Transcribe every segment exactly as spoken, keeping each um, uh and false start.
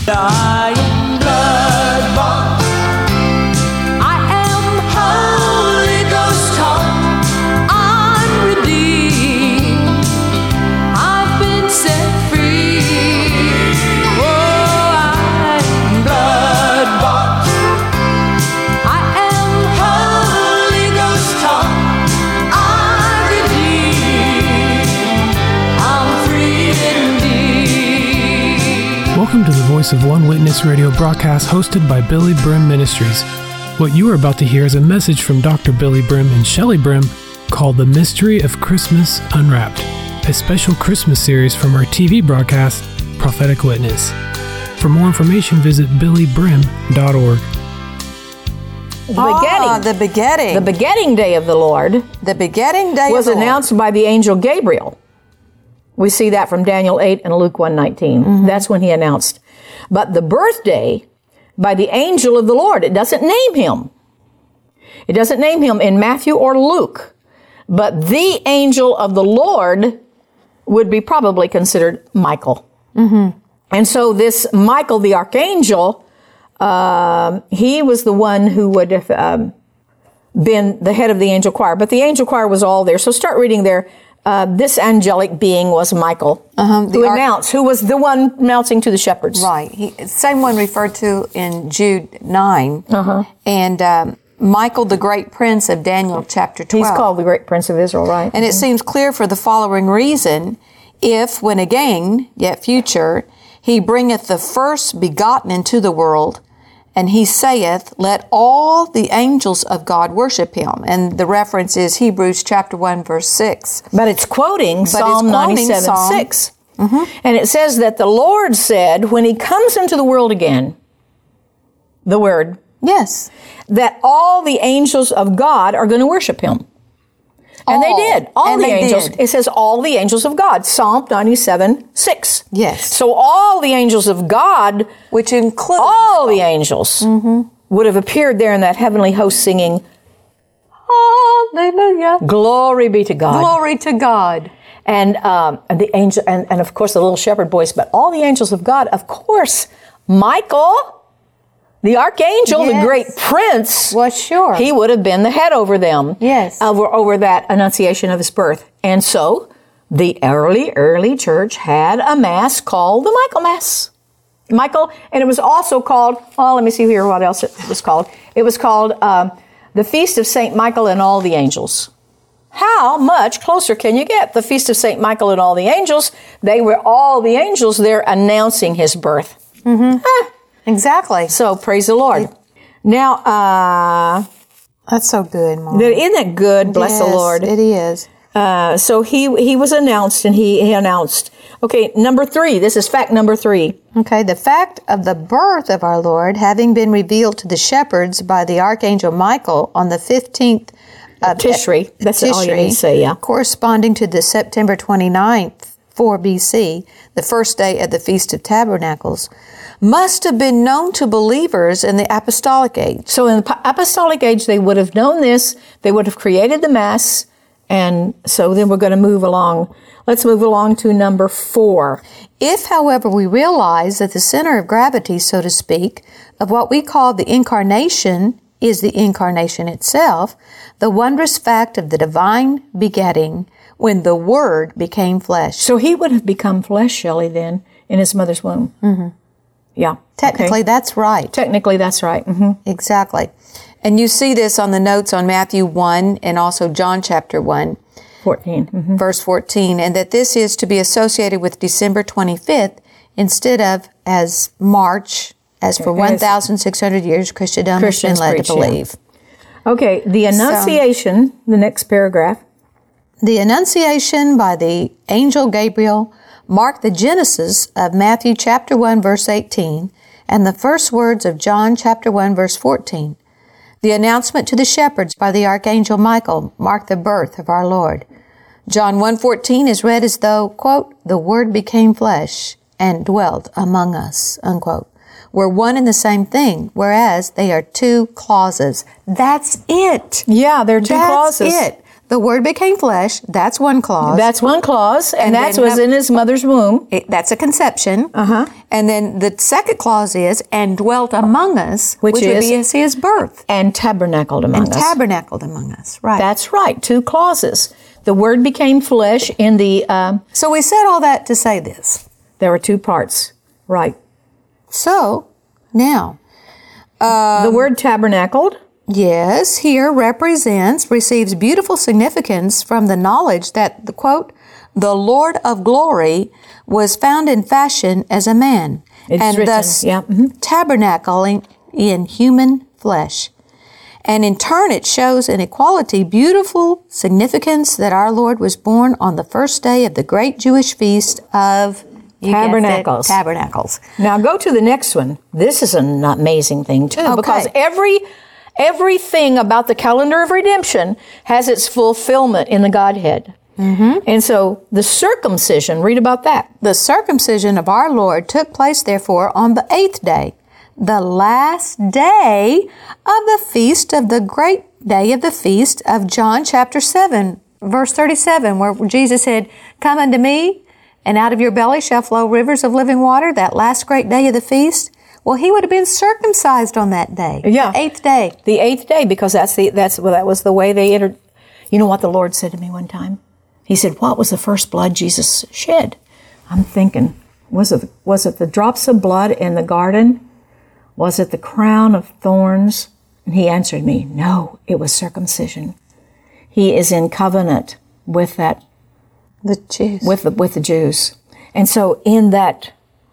I am blood-bought. I am Holy Ghost taught. I'm redeemed. I've been set free. Oh, I am blood-bought. I am Holy Ghost taught. I'm redeemed. I'm free indeed. Welcome to the Voice of One Witness radio broadcast hosted by Billy Brim Ministries. What you are about to hear is a message from Doctor Billy Brim and Shelley Brim called The Mystery of Christmas Unwrapped, a special Christmas series from our T V broadcast, Prophetic Witness. For more information, visit billy brim dot org. The begetting, Ah, the begetting. the begetting day of the Lord The begetting day was of the Lord. announced by the angel Gabriel. We see that from Daniel eight and Luke one nineteen. Mm-hmm. That's when he announced. But the birthday by the angel of the Lord, it doesn't name him. It doesn't name him in Matthew or Luke. But the angel of the Lord would be probably considered Michael. Mm-hmm. And so this Michael, the archangel, um, he was the one who would have um, been the head of the angel choir. But the angel choir was all there. So start reading there. Uh, this angelic being was Michael, Uh-huh, the who arch- announced, who was the one announcing to the shepherds. Right. He, same one referred to in Jude nine. Uh-huh. And um, Michael, the great prince of Daniel chapter twelve. He's called the great prince of Israel, right? And it seems clear for the following reason, if, when again, yet future, he bringeth the first begotten into the world, and he saith, let all the angels of God worship him. And the reference is Hebrews chapter one, verse six. But it's quoting it's Psalm quoting ninety-seven, Psalm- six. Mm-hmm. And it says that the Lord said, when he comes into the world again, the word, Yes. that all the angels of God are going to worship him. And All. they did. All And the they angels. did. It says all the angels of God. Psalm ninety-seven, six. Yes. So all the angels of God, Which includes all the angels, would have appeared there in that heavenly host singing, Hallelujah. glory be to God. Glory to God. And, um, and the angel, and, and of course the little shepherd boys, but all the angels of God, of course, Michael, the archangel, Yes. the great prince, Well, sure. he would have been the head over them. Yes. Over, over that annunciation of his birth. And so the early, early church had a mass called the Michael Mass. Michael, and it was also called, oh, let me see here what else it was called. It was called um, the Feast of Saint Michael and All the Angels. How much closer can you get? The Feast of Saint Michael and All the Angels, they were all the angels there announcing his birth. Mm-hmm. Ah, Exactly. so praise the Lord. Now, uh, That's so good, Mom. isn't that good? Bless the Yes, Lord. It is. Uh, so he he was announced, and he, he announced. Okay, number three. This is fact number three. Okay, the fact of the birth of our Lord having been revealed to the shepherds by the archangel Michael on the fifteenth of Tishri. That's all you need to say, yeah. corresponding to the September twenty-ninth, four B C, the first day of the Feast of Tabernacles, must have been known to believers in the apostolic age. So in the apostolic age, they would have known this. They would have created the Mass. And so then we're going to move along. Let's move along to number four. If, however, we realize that the center of gravity, so to speak, of what we call the incarnation is the incarnation itself, the wondrous fact of the divine begetting when the Word became flesh. So he would have become flesh, Shelley, then, in his mother's womb. Mm-hmm. Yeah. Technically, okay. that's right. Technically, that's right. Mm-hmm. Exactly. And you see this on the notes on Matthew one and also John chapter one. fourteen. Mm-hmm. Verse fourteen, and that this is to be associated with December twenty-fifth instead of as March, as for one thousand six hundred years Christendom has been Christians led preach, to yeah. believe. Okay, the Annunciation, the next paragraph. The Annunciation by the angel Gabriel marked the genesis of Matthew chapter one, verse eighteen, and the first words of John chapter one, verse fourteen. The announcement to the shepherds by the archangel Michael marked the birth of our Lord. John one fourteen is read as though, quote, the Word became flesh and dwelt among us, unquote. We're one and the same thing, whereas they are two clauses. That's it. Yeah, there are two That's clauses. it. The Word became flesh. That's one clause. That's one clause, and, And that then was the- in his mother's womb. It- that's a conception. Uh-huh. And then the second clause is, and dwelt among us, Which would is- be his, his birth. And tabernacled among And us. tabernacled among us. Right. That's right, two clauses. The Word became flesh in the, um, so we said all that to say this. there were two parts. Right. So, now, the word tabernacled. yes, here represents, receives beautiful significance from the knowledge that the quote, the Lord of glory was found in fashion as a man, It's and written, thus yeah, mhm. tabernacling in human flesh. And in turn, it shows in equality beautiful significance that our Lord was born on the first day of the great Jewish feast of you guessed it, Tabernacles. Tabernacles. Now go to the next one. This is an amazing thing too, Okay. because every everything about the calendar of redemption has its fulfillment in the Godhead. Mm-hmm. And so the circumcision, read about that. The circumcision of our Lord took place, therefore, on the eighth day, the last day of the feast of the great day of the feast of John chapter seven, verse thirty-seven, where Jesus said, come unto me, and out of your belly shall flow rivers of living water, that last great day of the feast. Well, he would have been circumcised on that day, Yeah. the eighth day. The eighth day, because that's the that's well, that was the way they entered. You know what the Lord said to me one time? He said, "What was the first blood Jesus shed?" I'm thinking, was it was it the drops of blood in the garden? Was it the crown of thorns? And he answered me, "No, it was circumcision." He is in covenant with that The Jews. with the with the Jews, and so in that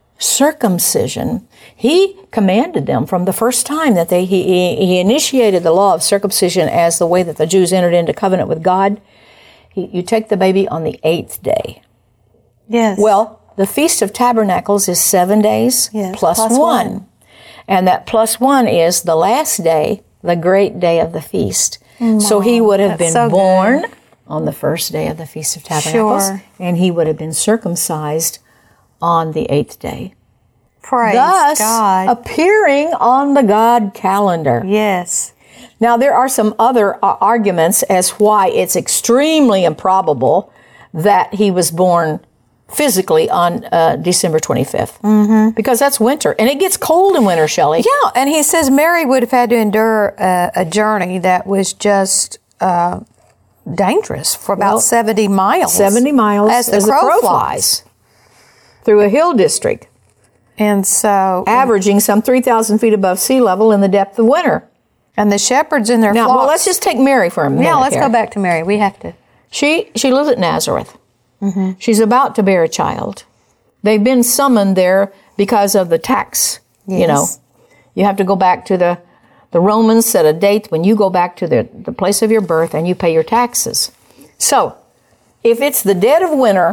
circumcision, he commanded them from the first time that they he, he initiated the law of circumcision as the way that the Jews entered into covenant with God. He, you take the baby on the eighth day. Yes. Well, the Feast of Tabernacles is seven days Yes, plus plus one. one. And that plus one is the last day, the great day of the feast. So he would have that's been so good. born on the first day of the Feast of Tabernacles. Sure. And he would have been circumcised on the eighth day. Praise Thus, God. appearing on the God calendar. Yes. Now, there are some other uh, arguments as why it's extremely improbable that he was born physically on uh, December twenty-fifth. Mm-hmm. Because that's winter. And it gets cold in winter, Shelley. Yeah, and he says Mary would have had to endure a, a journey that was just uh, dangerous for about Well, seventy miles. seventy miles as the crow flies. through a hill district, And so, averaging some three thousand feet above sea level in the depth of winter. and the shepherds in their Now, flocks. well, let's just take Mary for a minute. yeah, let's here. go back to Mary. We have to. She she lives at Nazareth. Mm-hmm. She's about to bear a child. They've been summoned there because of the tax. You know, Yes. you have to go back to the the Romans set a date when you go back to the, the place of your birth and you pay your taxes. So, if it's the dead of winter,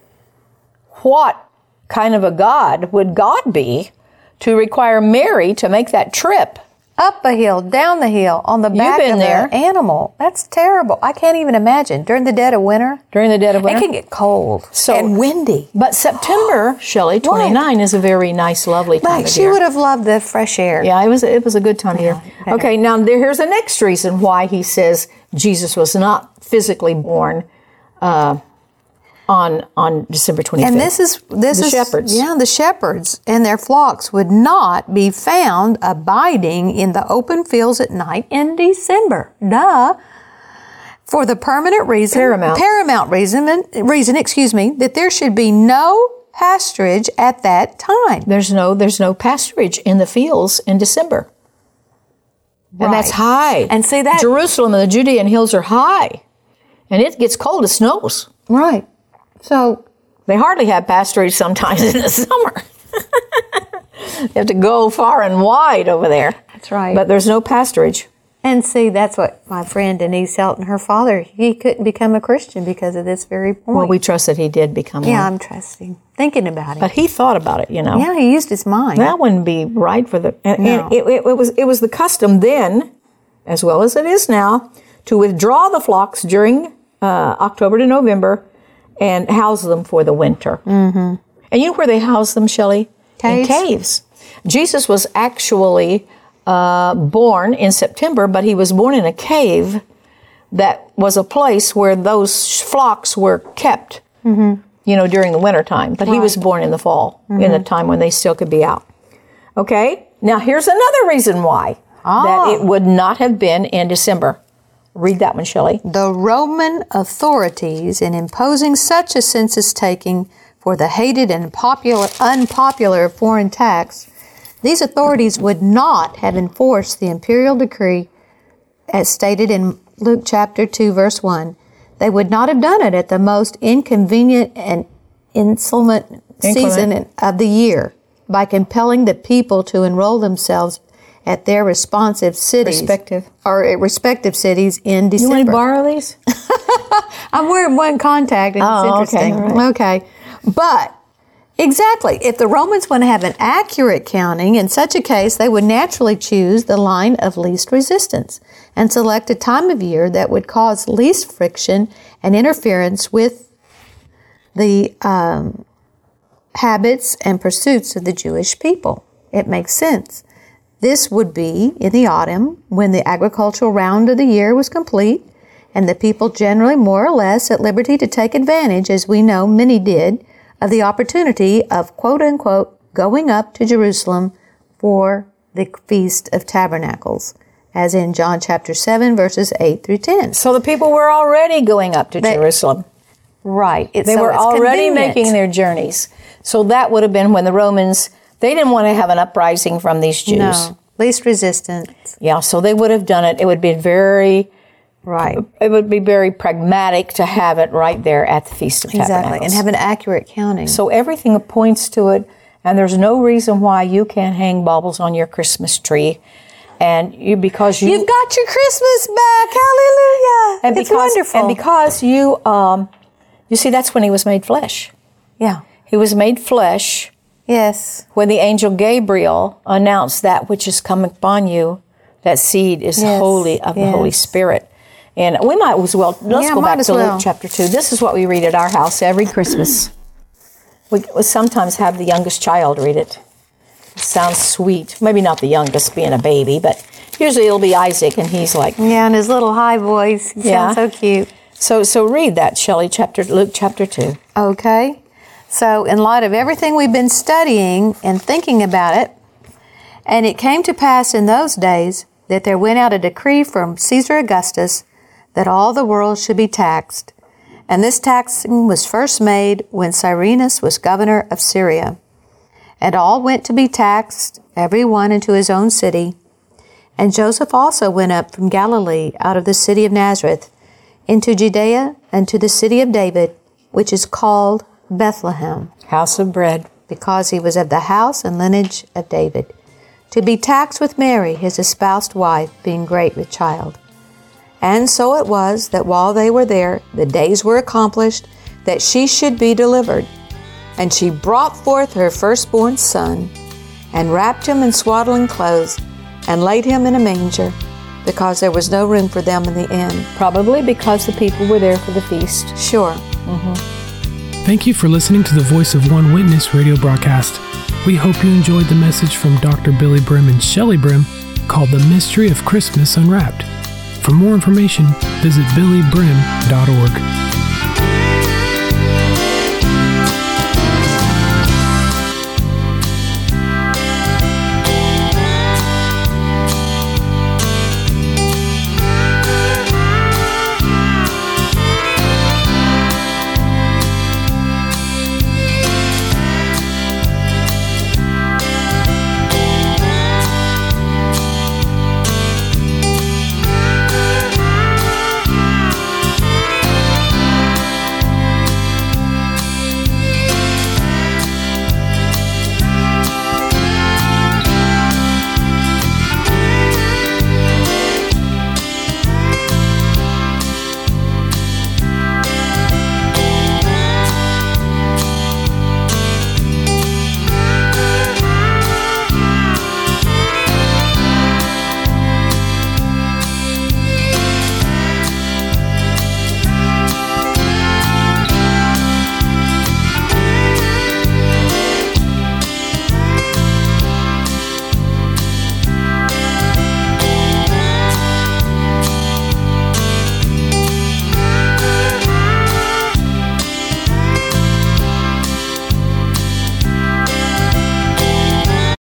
what kind of a God would God be to require Mary to make that trip? Up a hill, down the hill, on the back been of there. an animal. That's terrible. I can't even imagine. During the dead of winter, During the dead of winter? it can get cold So- and windy. But September, Shelley, twenty-nine is a very nice, lovely time Like, of she year. would have loved the fresh air. Yeah, it was it was a good time of year. okay. Okay, now there, here's the next reason why he says Jesus was not physically born uh, on on December twenty-fifth. And this is this The is shepherds. Yeah, the shepherds and their flocks would not be found abiding in the open fields at night in December. Duh. For the permanent reason, Paramount. paramount reason, reason, excuse me, that there should be no pasturage at that time. there's no there's no pasturage in the fields in December, and that's Right. high. And see that- Jerusalem and the Judean hills are high, and it gets cold. It snows. Right. So They hardly have pasturage sometimes in the summer. You have to go far and wide over there. That's right. But there's no pasturage. And see, that's what my friend Denise Helton, her father, he couldn't become a Christian because of this very point. Well, we trust that he did become yeah, one. I'm trusting, thinking about it. But he thought about it, you know. yeah, he used his mind. That wouldn't be right for the. And, No. and it, it, it was it was the custom then, as well as it is now, to withdraw the flocks during uh, October to November, and house them for the winter. Mm-hmm. And you know where they housed them, Shelley? Caves. In caves. Jesus was actually uh, born in September, but he was born in a cave that was a place where those flocks were kept, mm-hmm. you know, during the wintertime. But right. he was born in the fall, mm-hmm. in a time when they still could be out. Okay? Now, here's another reason why oh. that it would not have been in December. Read that one, Shelley. The Roman authorities, in imposing such a census taking for the hated and popular, unpopular foreign tax, these authorities would not have enforced the imperial decree as stated in Luke chapter two, verse one. They would not have done it at the most inconvenient and insolent season of the year by compelling the people to enroll themselves at their responsive cities. Respective. Or at respective cities in December. You want to borrow these? I'm wearing one contact and oh, it's interesting. Okay, right. okay. But, exactly, if the Romans want to have an accurate counting, in such a case, they would naturally choose the line of least resistance and select a time of year that would cause least friction and interference with the um, habits and pursuits of the Jewish people. It makes sense. This would be in the autumn when the agricultural round of the year was complete and the people generally more or less at liberty to take advantage, as we know many did, of the opportunity of quote-unquote going up to Jerusalem for the Feast of Tabernacles, as in John chapter seven, verses eight through ten. So the people were already going up to they, Jerusalem. Right. It's, they so were already convenient. making their journeys. So that would have been when the Romans, they didn't want to have an uprising from these Jews. No, least resistance. Yeah, so they would have done it. It would be very... Right. It would be very pragmatic to have it right there at the Feast of Tabernacles. Exactly, and have an accurate counting. So everything points to it, and there's no reason why you can't hang baubles on your Christmas tree. And you, because you... You've got your Christmas back, hallelujah! And it's because, wonderful. And because you, um, you see, that's when he was made flesh. Yeah. He was made flesh. Yes. When the angel Gabriel announced that which is coming upon you, that seed is yes. holy of yes. the Holy Spirit. And we might as well, let's yeah, go back to well. Luke chapter two. This is what we read at our house every Christmas. We, we sometimes have the youngest child read it. It sounds sweet. Maybe not the youngest being a baby, but usually it'll be Isaac, and he's like... Yeah, and his little high voice. He yeah. sounds so cute. So so read that, Shelley, chapter, Luke chapter two. Okay. So in light of everything we've been studying and thinking about it, and it came to pass in those days that there went out a decree from Caesar Augustus that all the world should be taxed. And this taxing was first made when Cyrenius was governor of Syria. And all went to be taxed, every one into his own city. And Joseph also went up from Galilee out of the city of Nazareth into Judea and to the city of David, which is called Bethlehem. House of bread. Because he was of the house and lineage of David, to be taxed with Mary, his espoused wife, being great with child. And so it was that while they were there, the days were accomplished that she should be delivered. And she brought forth her firstborn son, and wrapped him in swaddling clothes, and laid him in a manger, because there was no room for them in the inn. Probably because the people were there for the feast. Sure. Mm-hmm. Thank you for listening to the Voice of One Witness radio broadcast. We hope you enjoyed the message from Doctor Billy Brim and Shelley Brim called The Mystery of Christmas Unwrapped. For more information, visit billy brim dot org.